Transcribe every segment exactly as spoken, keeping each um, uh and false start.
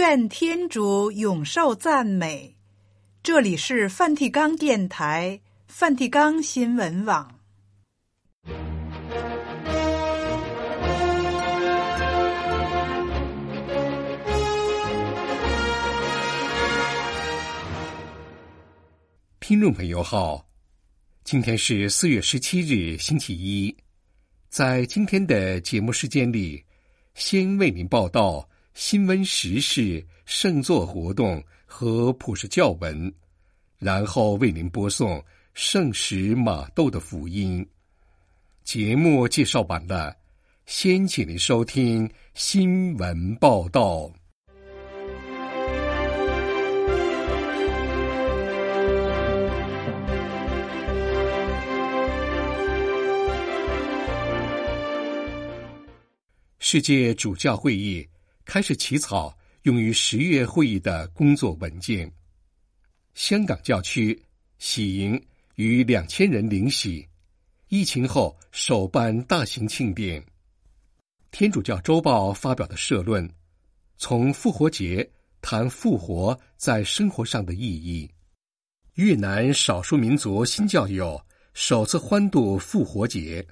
愿天主永受赞美。这里是梵蒂冈电台、梵蒂冈新闻网。 听众朋友好，今天是四月十七日，星期一。在今天的节目时间里，先为您报道新闻时事、圣座活动和普世教文，然后为您播送圣使马窦的福音。节目介绍完了，先请您收听新闻报道。世界主教会议开始起草用于十月会议的工作文件。香港教区喜迎逾两千人领洗，疫情后首办大型庆典。天主教周报发表的社论，从复活节谈复活在生活上的意义。越南少数民族新教友首次欢度复活节。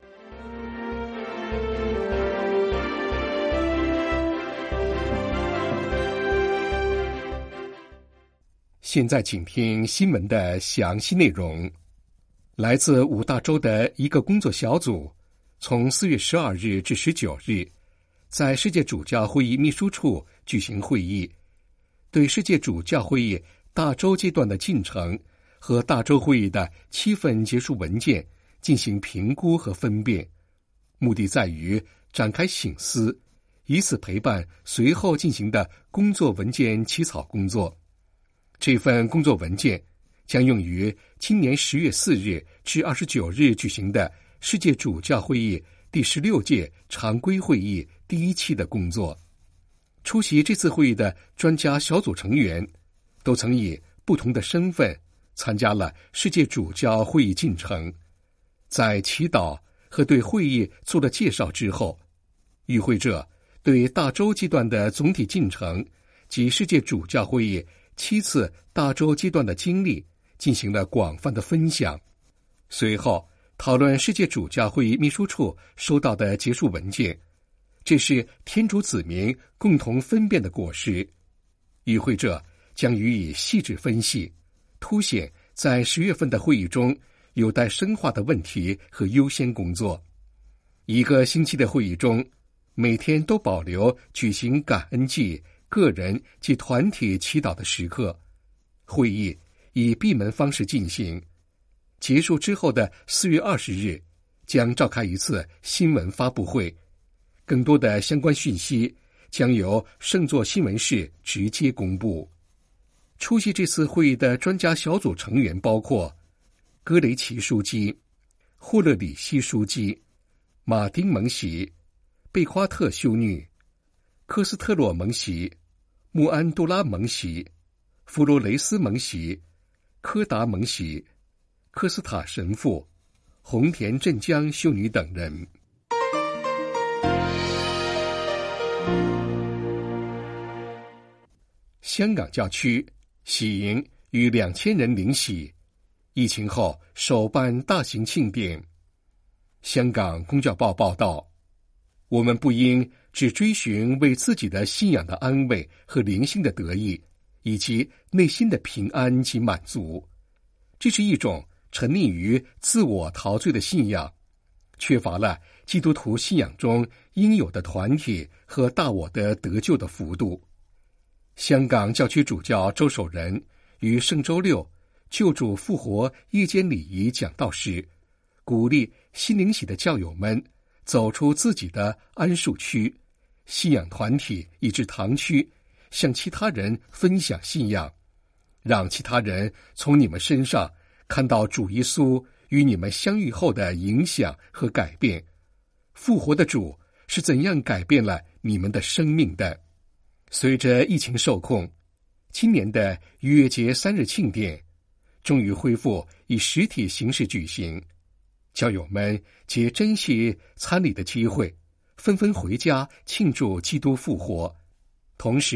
现在请听新闻的详细内容。来自五大洲的一个工作小组，从四月十二日至十九日，在世界主教会议秘书处举行会议，对世界主教会议大洲阶段的进程和大洲会议的七份结束文件进行评估和分辨，目的在于展开省思，以此陪伴随后进行的工作文件起草工作。这份工作文件将用于今年十月四日至二十九日举行的世界主教会议第十六届常规会议第一期的工作。出席这次会议的专家小组成员都曾以不同的身份参加了世界主教会议进程。在祈祷和对会议做了介绍之后，与会者对大洲阶段的总体进程及世界主教会议七次大洲阶段的经历进行了广泛的分享。随后讨论世界主教会议秘书处收到的结束文件，这是天主子民共同分辨的果实。与会者将予以细致分析，凸显在十月份的会议中有待深化的问题和优先工作。一个星期的会议中，每天都保留举行感恩祭、个人及团体祈祷的时刻。会议以闭门方式进行。结束之后的四月二十日将召开一次新闻发布会，更多的相关讯息将由圣座新闻室直接公布。出席这次会议的专家小组成员包括戈雷奇枢机、霍勒里希枢机、马丁蒙喜、贝夸特修女、科斯特洛蒙喜、穆安杜拉蒙喜、弗罗雷斯蒙喜、科达蒙喜、科斯塔神父、红田镇江修女等人。香港教区喜迎逾两千人领洗，疫情后首办大型庆典。香港公教报报道，我们不应只追寻为自己的信仰的安慰和灵性的得意，以及内心的平安及满足。这是一种沉溺于自我陶醉的信仰，缺乏了基督徒信仰中应有的团体和大我的得救的幅度。香港教区主教周守仁于圣周六救主复活夜间礼仪讲道时，鼓励新领洗的教友们走出自己的安舒区，信仰团体以至堂区，向其他人分享信仰，让其他人从你们身上看到主耶稣与你们相遇后的影响和改变。复活的主是怎样改变了你们的生命的？随着疫情受控，今年的逾越节三日庆典终于恢复以实体形式举行。教友们皆珍惜参礼的机会，纷纷回家庆祝基督复活。同时，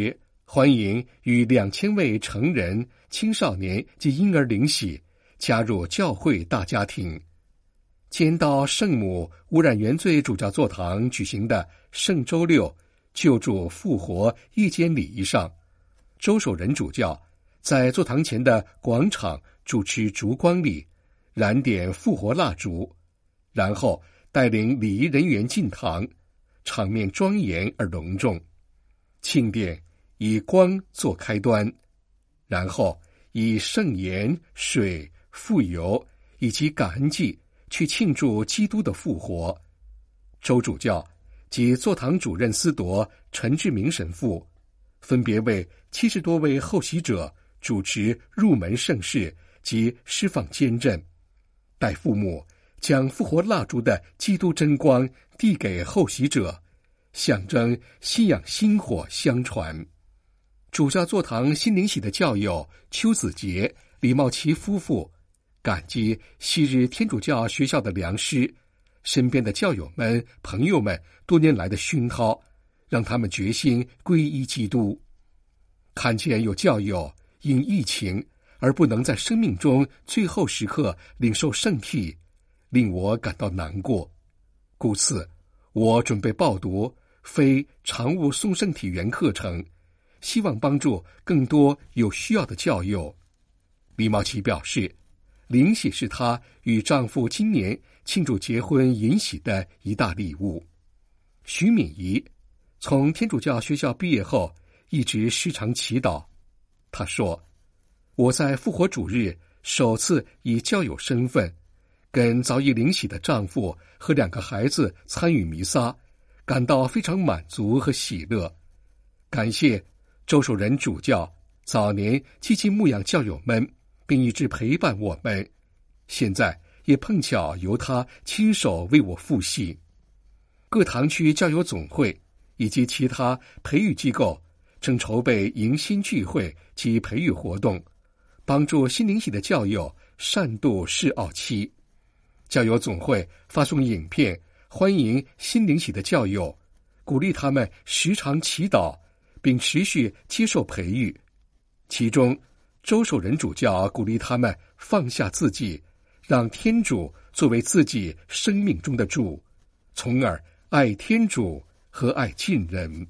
欢迎与两千位成人、青少年及婴儿灵洗加入教会大家庭。兼到圣母污染原罪主教座堂举行的圣周六救助复活夜间礼仪上，周守仁主教在座堂前的广场主持烛光礼，燃点复活蜡烛，然后带领礼仪人员进堂，场面庄严而隆重。庆典以光做开端，然后以圣言、水、复油以及感恩祭去庆祝基督的复活。周主教及座堂主任司铎陈志明神父分别为七十多位后洗者主持入门圣事及释放坚振，待父母将复活蜡烛的基督真光递给后洗者，象征信仰薪火相传。主教座堂心灵喜的教友邱子杰、李茂琪夫妇感激昔日天主教学校的良师，身边的教友们、朋友们多年来的熏陶，让他们决心皈依基督。看见有教友因疫情而不能在生命中最后时刻领受圣体，令我感到难过。故此，我准备报读非常务送圣体原课程，希望帮助更多有需要的教友。李茂琪表示，灵洗是她与丈夫今年庆祝结婚迎喜的一大礼物。徐敏仪从天主教学校毕业后一直时常祈祷。她说，我在复活主日首次以教友身份跟早已灵洗的丈夫和两个孩子参与弥撒，感到非常满足和喜乐。感谢周守仁主教早年积极牧养教友们，并一直陪伴我们，现在也碰巧由他亲手为我复习。各堂区教友总会以及其他培育机构正筹备迎新聚会及培育活动，帮助新灵洗的教友善度试奥期。教友总会发送影片欢迎新灵洗的教友，鼓励他们时常祈祷，并持续接受培育。其中周守仁主教鼓励他们放下自己，让天主作为自己生命中的主，从而爱天主和爱近人。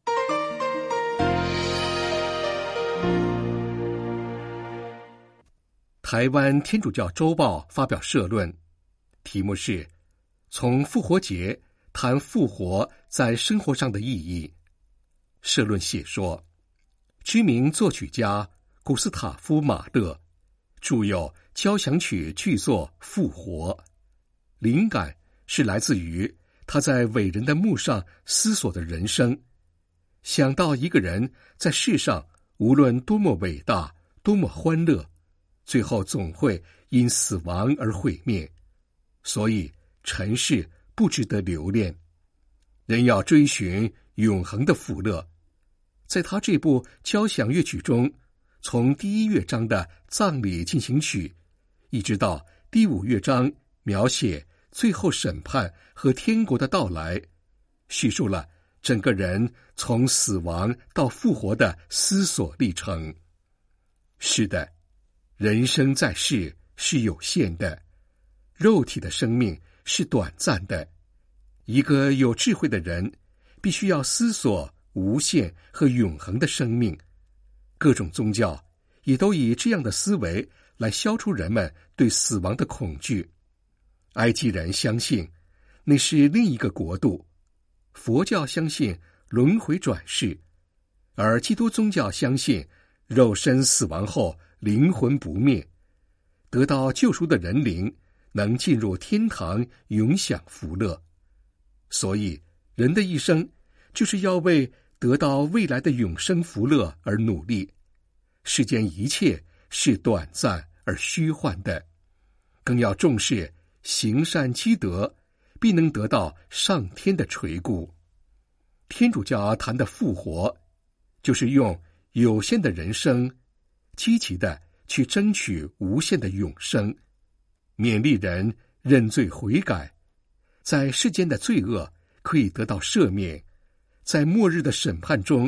台湾天主教周报发表社论，题目是从复活节谈复活在生活上的意义。社论写说，知名作曲家古斯塔夫·马勒著有交响曲剧作《复活》，灵感是来自于他在伟人的墓上思索的人生。想到一个人在世上无论多么伟大，多么欢乐，最后总会因死亡而毁灭，所以尘世不值得留恋，人要追寻永恒的福乐。在他这部交响乐曲中，从第一乐章的葬礼进行曲，一直到第五乐章描写最后审判和天国的到来，叙述了整个人从死亡到复活的思索历程。是的，人生在世是有限的，肉体的生命是短暂的。一个有智慧的人必须要思索无限和永恒的生命。各种宗教也都以这样的思维来消除人们对死亡的恐惧。埃及人相信那是另一个国度，佛教相信轮回转世，而基督宗教相信肉身死亡后灵魂不灭，得到救赎的人灵能进入天堂永享福乐。所以人的一生就是要为得到未来的永生福乐而努力。世间一切是短暂而虚幻的，更要重视行善积德，必能得到上天的垂顾。天主教谈的复活，就是用有限的人生积极的去争取无限的永生，勉励人认罪悔改，在世间的罪恶可以得到赦免，在末日的审判中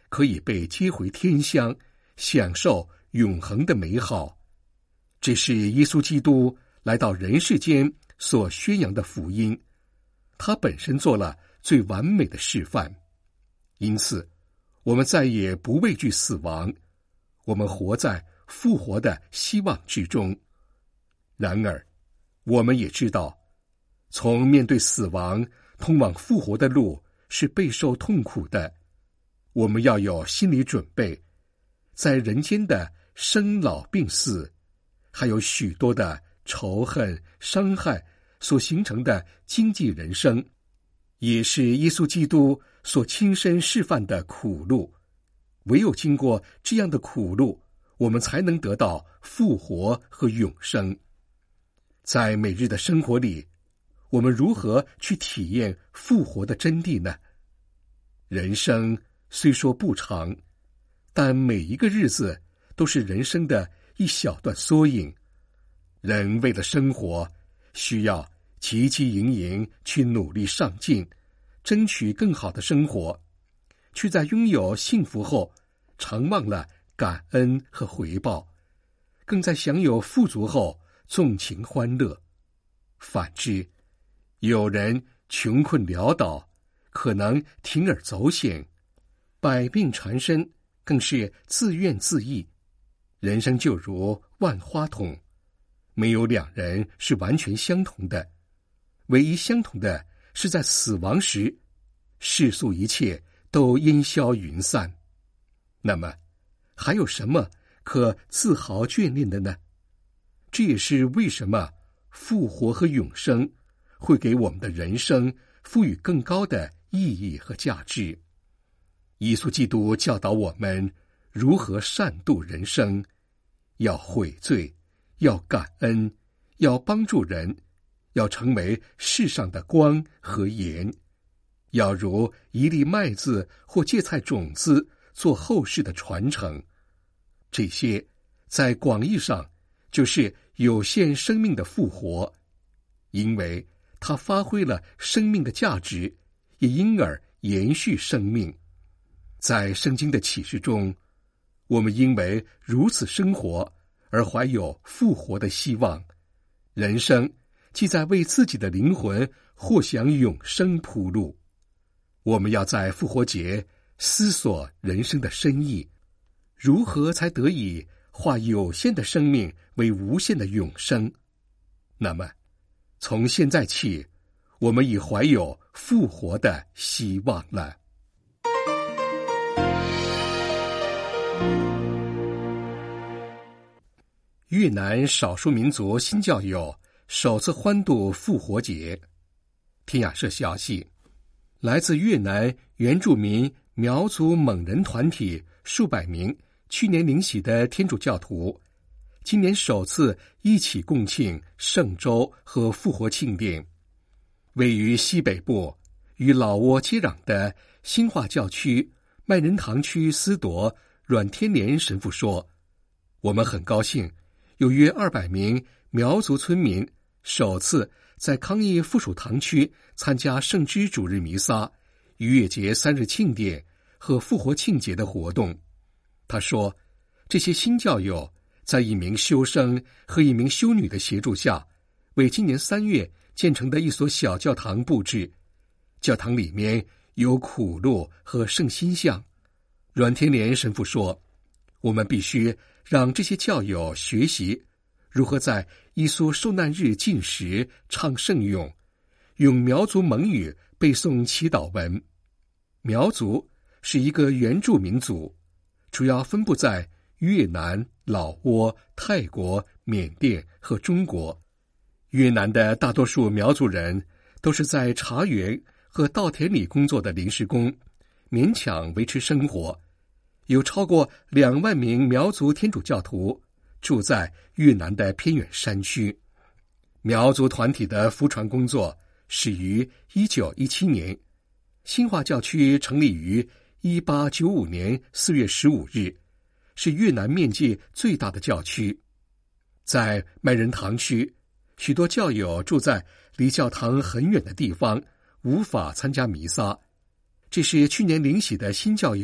可以被接回天乡，享受永恒的美好。这是耶稣基督来到人世间所宣扬的福音，他本身做了最完美的示范。因此，我们再也不畏惧死亡，我们活在复活的希望之中。然而，我们也知道，从面对死亡通往复活的路是备受痛苦的。我们要有心理准备，在人间的生老病死，还有许多的仇恨、伤害所形成的经济人生，也是耶稣基督所亲身示范的苦路。唯有经过这样的苦路，我们才能得到复活和永生。在每日的生活里，我们如何去体验复活的真谛呢？人生虽说不长，但每一个日子都是人生的一小段缩影。人为了生活，需要汲汲营营去努力上进，争取更好的生活，却在拥有幸福后常忘了感恩和回报，更在享有富足后纵情欢乐。反之，有人穷困潦倒，可能铤而走险，百病缠身，更是自怨自艾。人生就如万花筒，没有两人是完全相同的，唯一相同的是在死亡时，世俗一切都烟消云散。那么，还有什么可自豪眷恋的呢？这也是为什么复活和永生会给我们的人生赋予更高的意义和价值。耶稣基督教导我们如何善度人生，要悔罪，要感恩，要帮助人，要成为世上的光和盐，要如一粒麦子或芥菜种子做后世的传承。这些在广义上就是有限生命的复活，因为它发挥了生命的价值，也因而延续生命。在圣经的启示中，我们因为如此生活而怀有复活的希望，人生既在为自己的灵魂获享永生铺路。我们要在复活节思索人生的深意，如何才得以化有限的生命为无限的永生。那么，从现在起，我们已怀有复活的希望了。越南少数民族新教友首次欢度复活节。天雅社消息，来自越南原住民苗族蒙人团体数百名去年领洗的天主教徒，今年首次一起共庆圣周和复活庆典。位于西北部与老挝接壤的新化教区麦仁堂区司铎阮天莲神父说，我们很高兴有约二百名苗族村民首次在康义附属堂区参加圣枝主日弥撒、逾越节三日庆典和复活庆节的活动。他说，这些新教友在一名修生和一名修女的协助下，为今年三月建成的一所小教堂布置。教堂里面有苦路和圣心像。阮天莲神父说，我们必须让这些教友学习如何在耶稣受难日进食、唱圣咏，用苗族蒙语背诵祈祷文。苗族是一个原住民族，主要分布在越南、老挝、泰国、缅甸和中国。越南的大多数苗族人都是在茶园和稻田里工作的临时工，勉强维持生活。有超过两万名苗族天主教徒住在越南的偏远山区。苗族团体的福传工作始于一九一七年，新化教区成立于一八九五年四月十五日，是越南面积最大的教区。在麦仁堂区，许多教友住在离教堂很远的地方，无法参加弥撒。这是去年领洗的新教友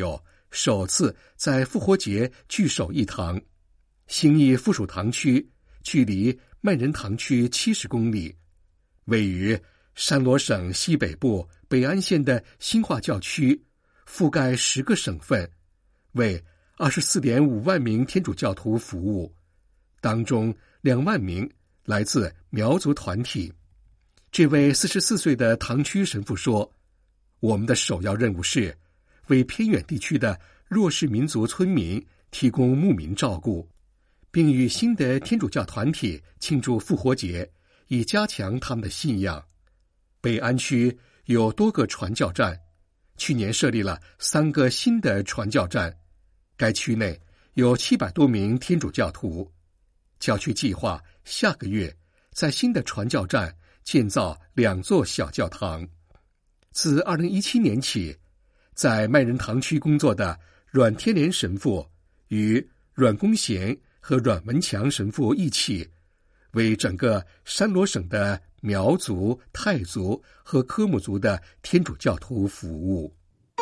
首次在复活节聚首一堂。新义附属堂区距离麦仁堂区七十公里，位于山罗省西北部北安县的新化教区，覆盖十个省份，为二十四点五万名天主教徒服务，当中两万名来自苗族团体。这位四十四岁的堂区神父说，我们的首要任务是为偏远地区的弱势民族村民提供牧民照顾，并与新的天主教团体庆祝复活节，以加强他们的信仰。北安区有多个传教站，去年设立了三个新的传教站，该区内有七百多名天主教徒。教区计划下个月在新的传教站建造两座小教堂。自二零一七年起，在麦仁堂区工作的阮天莲神父与阮公贤和阮文强神父一起，为整个山罗省的苗族、泰族和科姆族的天主教徒服务。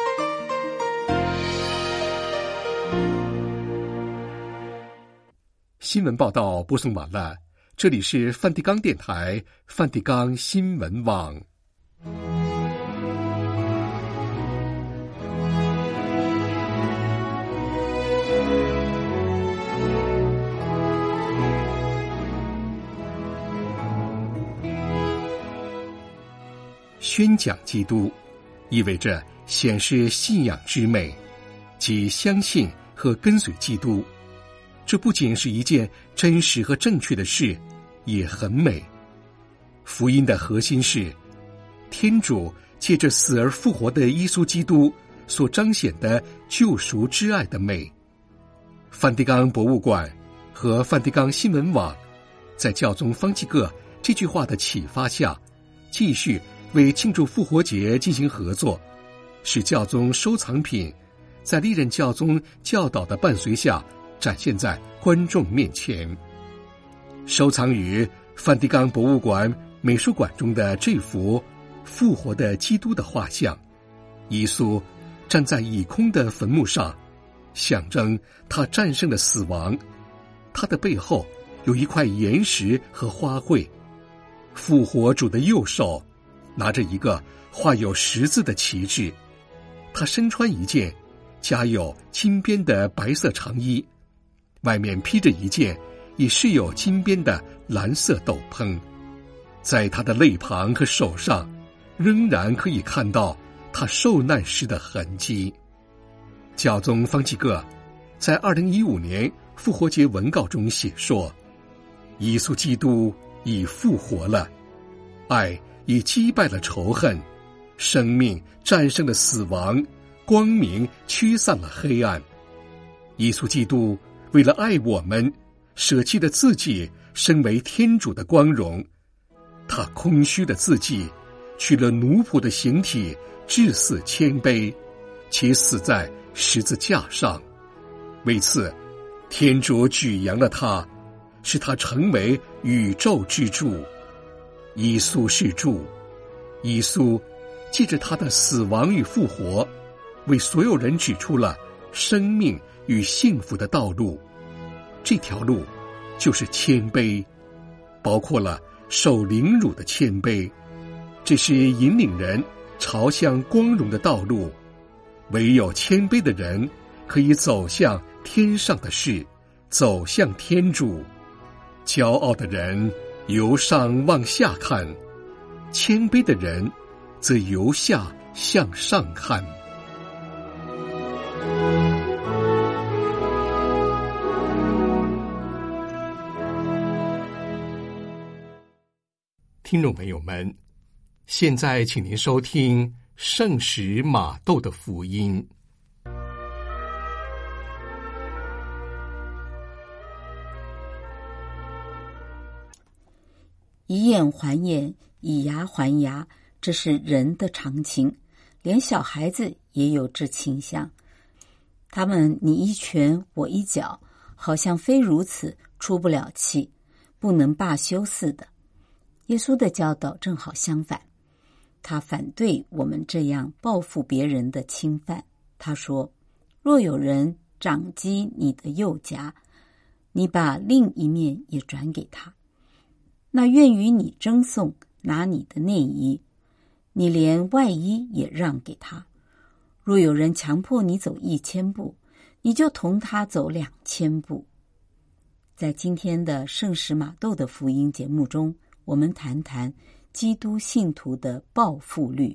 新闻报道播送完了，这里是梵蒂冈电台梵蒂冈新闻网。宣讲基督意味着显示信仰之美，即相信和跟随基督。这不仅是一件真实和正确的事，也很美。福音的核心是天主借着死而复活的耶稣基督所彰显的救赎之爱的美。梵蒂冈博物馆和梵蒂冈新闻网在教宗方济各这句话的启发下，继续为庆祝复活节进行合作，使教宗收藏品在历任教宗教导的伴随下展现在观众面前。收藏于梵蒂冈博物馆美术馆中的这幅复活的基督的画像，耶稣站在已空的坟墓上，象征他战胜了死亡。他的背后有一块岩石和花卉，复活主的右手拿着一个画有十字的旗帜，他身穿一件加有金边的白色长衣，外面披着一件也是有金边的蓝色斗篷。在他的肋旁和手上仍然可以看到他受难时的痕迹。教宗方济各在二零一五年复活节文告中写说，耶稣基督已复活了，爱已击败了仇恨，生命战胜了死亡，光明驱散了黑暗。耶稣基督为了爱我们，舍弃了自己身为天主的光荣，他空虚的自己，取了奴仆的形体，至死谦卑，且死在十字架上。为此，天主举扬了他，使他成为宇宙之柱。耶稣是柱，耶稣借着他的死亡与复活，为所有人指出了生命与幸福的道路。这条路就是谦卑，包括了受凌辱的谦卑，这是引领人朝向光荣的道路。唯有谦卑的人可以走向天上的事，走向天主。骄傲的人由上往下看，谦卑的人则由下向上看。听众朋友们，现在请您收听圣使马窦的福音。 以眼还眼，以牙还牙，这是人的常情，连小孩子也有这倾向。他们你一拳我一脚，好像非如此出不了气，不能罢休似的。耶稣的教导正好相反，他反对我们这样报复别人的侵犯。他说， 若有人掌击你的右颊，你把另一面也转给他。那愿与你争讼，拿你的内衣，你连外衣也让给他。若有人强迫你走一千步，你就同他走两千步。在今天的圣史玛窦的福音节目中，我们谈谈基督信徒的报复律。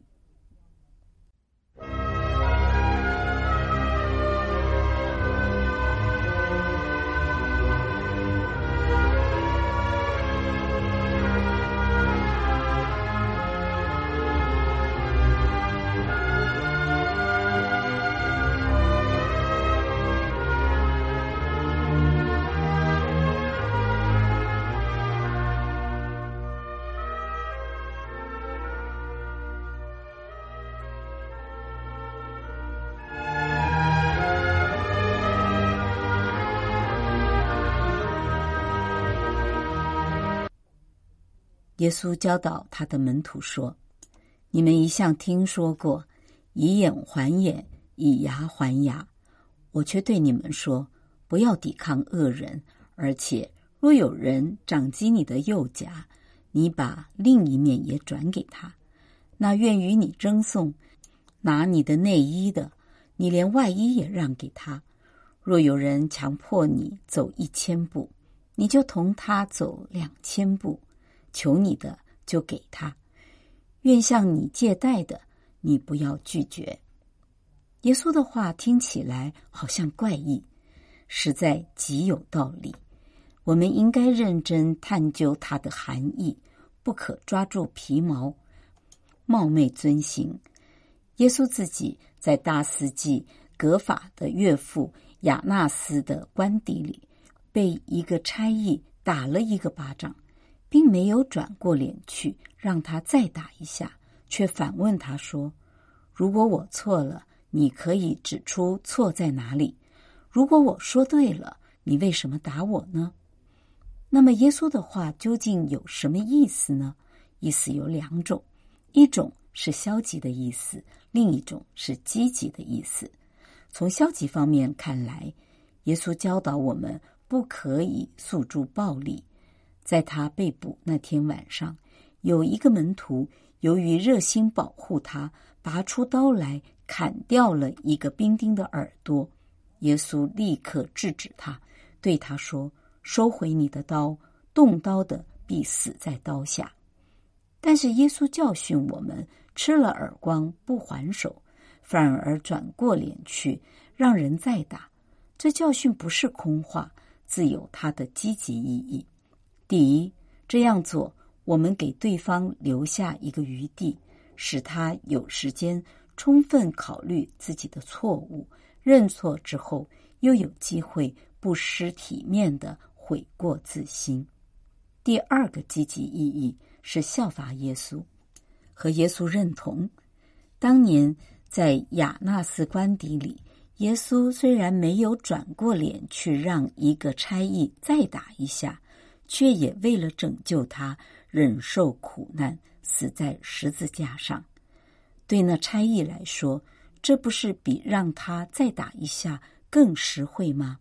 耶稣教导他的门徒说，你们一向听说过以眼还眼，以牙还牙，我却对你们说，不要抵抗恶人，而且若有人掌击你的右颊，你把另一面也转给他。那愿与你争讼，拿你的内衣的，你连外衣也让给他。若有人强迫你走一千步，你就同他走两千步。求你的就给他，愿向你借贷的，你不要拒绝。耶稣的话听起来好像怪异，实在极有道理。我们应该认真探究它的含义，不可抓住皮毛，冒昧遵行。耶稣自己在大司祭革法的岳父亚纳斯的官邸里，被一个差役打了一个巴掌，并没有转过脸去让他再打一下，却反问他说，如果我错了，你可以指出错在哪里？如果我说对了，你为什么打我呢？那么耶稣的话究竟有什么意思呢？意思有两种，一种是消极的意思，另一种是积极的意思。从消极方面看来，耶稣教导我们不可以诉诸暴力。在他被捕那天晚上，有一个门徒由于热心保护他，拔出刀来砍掉了一个兵丁的耳朵。耶稣立刻制止他，对他说，收回你的刀，动刀的必死在刀下。但是耶稣教训我们，吃了耳光不还手，反而转过脸去让人再打。这教训不是空话，自有它的积极意义。第一，这样做，我们给对方留下一个余地，使他有时间充分考虑自己的错误，认错之后，又有机会不失体面地悔过自新。第二个积极意义是效法耶稣，和耶稣认同。当年在亚纳斯官邸里，耶稣虽然没有转过脸去让一个差役再打一下，却也为了拯救他，忍受苦难，死在十字架上。对那差役来说，这不是比让他再打一下更实惠吗？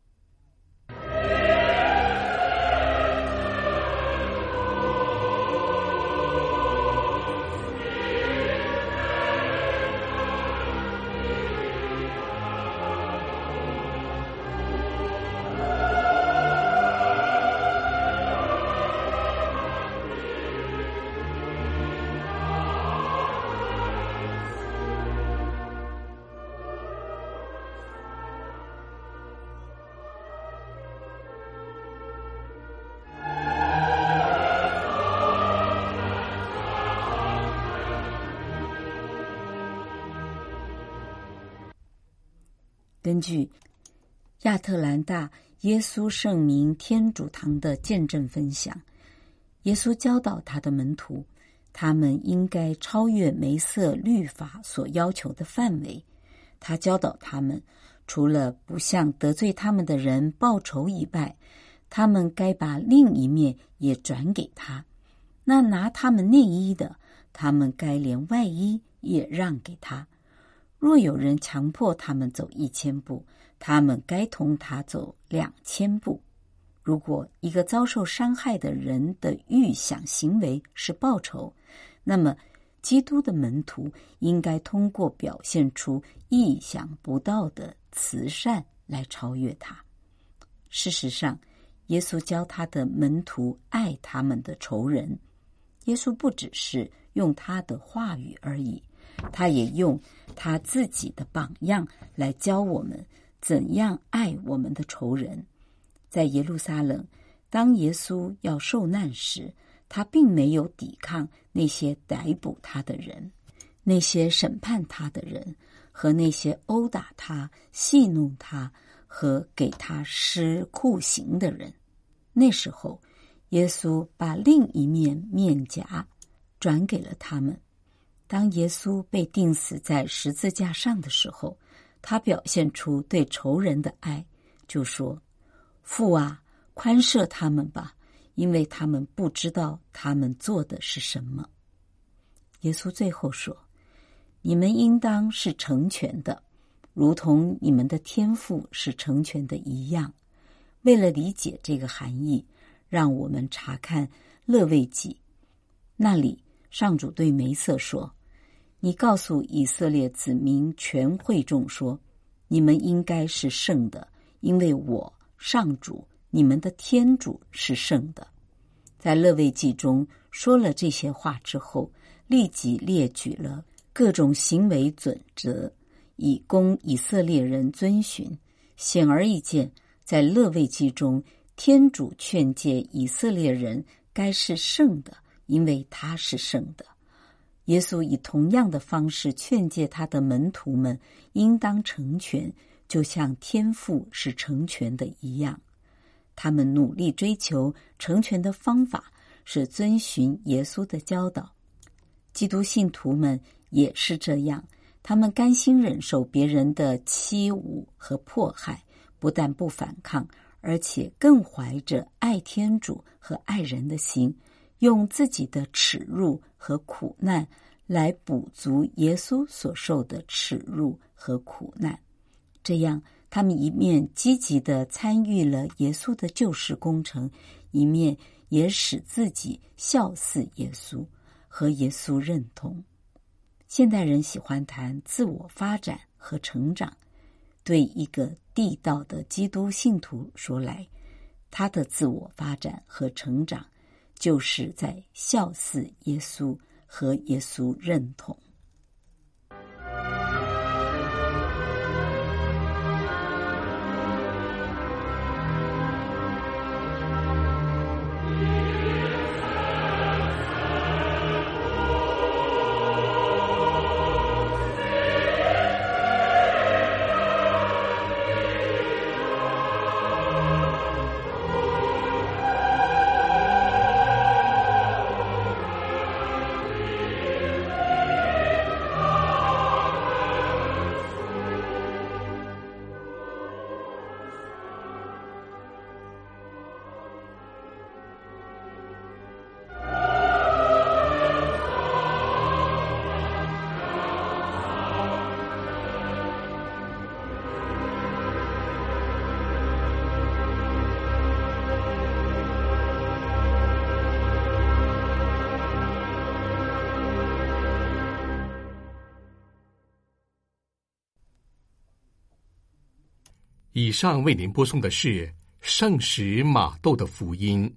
根据亚特兰大耶稣圣名天主堂的见证分享，耶稣教导他的门徒，他们应该超越梅瑟律法所要求的范围。他教导他们，除了不向得罪他们的人报仇以外，他们该把另一面也转给他。那拿他们内衣的，他们该连外衣也让给他。 若有人强迫他们走一千步，他们该同他走两千步。如果一个遭受伤害的人的预想行为是报仇，那么基督的门徒应该通过表现出意想不到的慈善来超越他。事实上，耶稣教他的门徒爱他们的仇人。耶稣不只是用他的话语而已，他也用他自己的榜样来教我们怎样爱我们的仇人。在耶路撒冷，当耶稣要受难时，他并没有抵抗那些逮捕他的人，那些审判他的人，和那些殴打他、戏弄他和给他施酷刑的人。那时候，耶稣把另一面面颊转给了他们。当耶稣被钉死在十字架上的时候，他表现出对仇人的爱，就说：父啊，宽赦他们吧，因为他们不知道他们做的是什么。耶稣最后说：你们应当是成全的，如同你们的天父是成全的一样。为了理解这个含义，让我们查看勒未记。那里上主对梅瑟说：你告诉以色列子民全会众说，你们应该是圣的，因为我上主你们的天主是圣的。在勒未记中说了这些话之后，立即列举了各种行为准则，以供以色列人遵循。显而易见，在勒未记中，天主劝诫以色列人该是圣的，因为他是圣的。耶稣以同样的方式劝诫他的门徒们应当成全，就像天父是成全的一样。他们努力追求成全的方法是遵循耶稣的教导。基督信徒们也是这样，他们甘心忍受别人的欺侮和迫害，不但不反抗，而且更怀着爱天主和爱人的心，用自己的耻辱和苦难来补足耶稣所受的耻辱和苦难。这样，他们一面积极地参与了耶稣的救世工程，一面也使自己效似耶稣，和耶稣认同。现代人喜欢谈自我发展和成长，对一个地道的基督信徒说来，他的自我发展和成长就是在效似耶稣和耶稣认同。 以上为您播送的是圣史马窦的福音。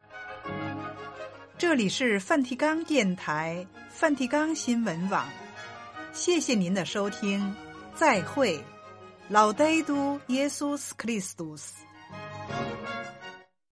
这里是梵蒂冈电台梵蒂冈新闻网，谢谢您的收听，再会。Laudetur Jesus Christus。